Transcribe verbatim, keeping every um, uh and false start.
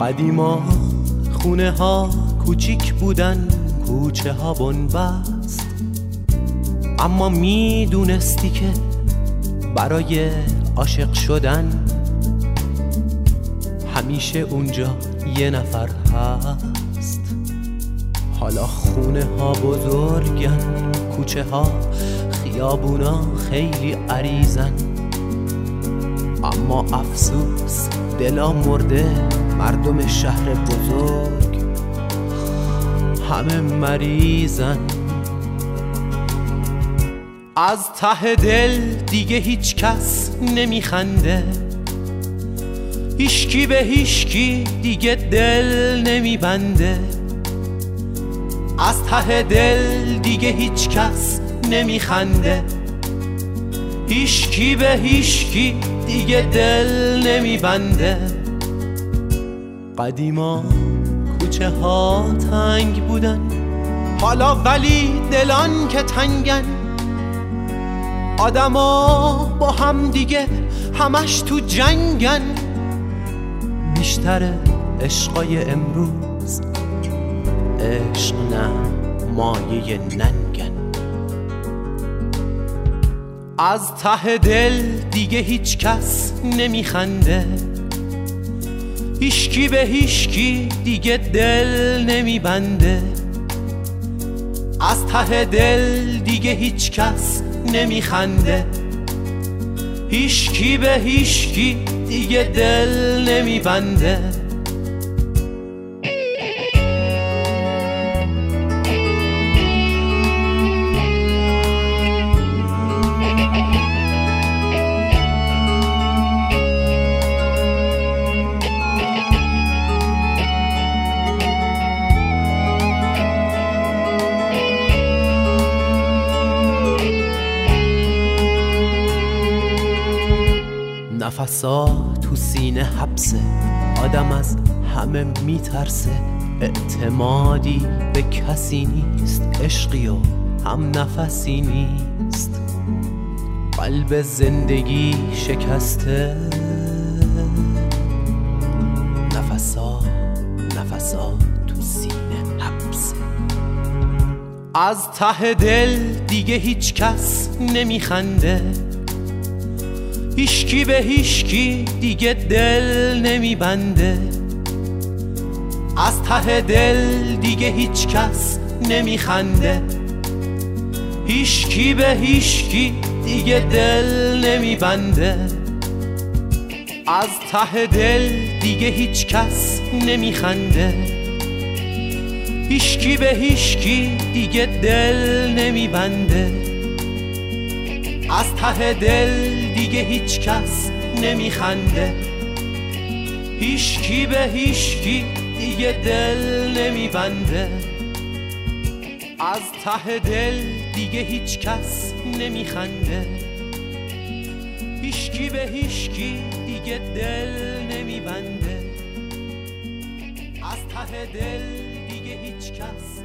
قدیما خونه ها کوچیک بودن، کوچه ها بنبست، اما میدونستی که برای عاشق شدن همیشه اونجا یه نفر هست. حالا خونه ها بزرگن، کوچه ها خیابونا خیلی عریضن، اما افسوس دلا مرده، مردم شهر بزرگ همه مریضن. از ته دل دیگه هیچ کس نمیخنده، هیچکی به هیچکی دیگه دل نمیبنده. از ته دل دیگه هیچ کس نمیخنده، هیچکی به هیچکی دیگه دل نمیبنده. قدیما کوچه ها تنگ بودن، حالا ولی دلان که تنگن. آدما با هم دیگه همش تو جنگن، بیشتر عشقای امروز عشق نه مایه ننگن. از ته دل دیگه هیچ کس نمیخنده، هیچکی به هیچکی دیگه دل نمیبنده. از ته دل دیگه هیچ کس نمیخنده، هیچکی به هیچکی دیگه دل نمیبنده. نفسا تو سینه حبسه، آدم از همه میترسه. اعتمادی به کسی نیست، عشقی و هم نفسی نیست. قلب زندگی شکسته، نفسا نفسا تو سینه حبسه. از ته دل دیگه هیچ کس نمیخنده، هیچکی به هیچکی دیگه دل نمیبنده. از ته دل دیگه هیچ کس نمیخنده، هیچکی به هیچکی دیگه دل نمیبنده. از ته دل دیگه هیچ کس نمیخنده، هیچکی به هیچکی دیگه دل نمیبنده. از ته دل دیگه هیچ کس نمیخنده، هیچکی به هیچکی دیگه دل نمیبنده. از ته دل دیگه هیچ کس نمیخنده، هیچکی به هیچکی دیگه دل نمیبنده. از ته دل دیگه هیچ کس